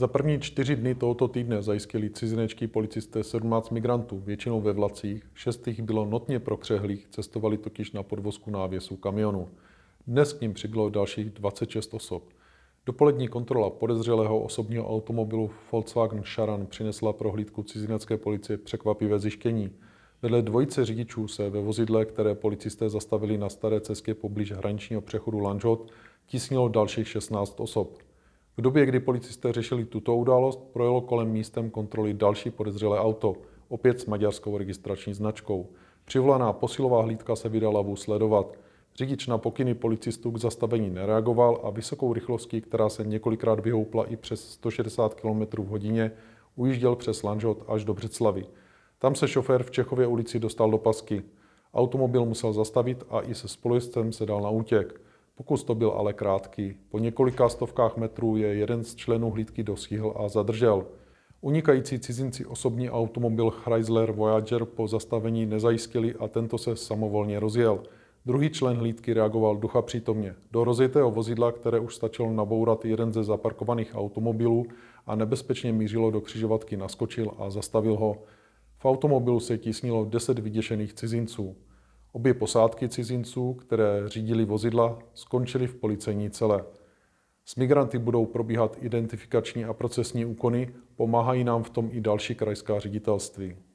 Za první 4 dny tohoto týdne zajistili cizinečtí policisté 17 migrantů, většinou ve vlacích. 6 jich bylo notně prokřehlých, cestovali totiž na podvozku návěsu kamionu. Dnes k nim přibylo dalších 26 osob. Dopolední kontrola podezřelého osobního automobilu Volkswagen Charan přinesla prohlídku cizinecké policie překvapivé zjištění. Vedle dvojice řidičů se ve vozidle, které policisté zastavili na staré cestě poblíž hraničního přechodu Lanžhot, tísnilo dalších 16 osob. V době, kdy policisté řešili tuto událost, projelo kolem místem kontroly další podezřelé auto, opět s maďarskou registrační značkou. Přivolaná posilová hlídka se vydala vůz sledovat. Řidič na pokyny policistů k zastavení nereagoval a vysokou rychlostí, která se několikrát vyhoupla i přes 160 km/h, ujížděl přes Lanžhot až do Břeclavi. Tam se šofér v Čechově ulici dostal do pasky. Automobil musel zastavit a i se spolujezdcem se dal na útěk. Pokus to byl ale krátký. Po několika stovkách metrů je jeden z členů hlídky dostihl a zadržel. Unikající cizinci osobní automobil Chrysler Voyager po zastavení nezajistili a tento se samovolně rozjel. Druhý člen hlídky reagoval ducha přítomně. Do rozjetého vozidla, které už stačilo nabourat jeden ze zaparkovaných automobilů a nebezpečně mířilo do křižovatky, naskočil a zastavil ho. V automobilu se tísnilo 10 vyděšených cizinců. Obě posádky cizinců, které řídili vozidla, skončily v policejní cele. S migranty budou probíhat identifikační a procesní úkony, pomáhají nám v tom i další krajská ředitelství.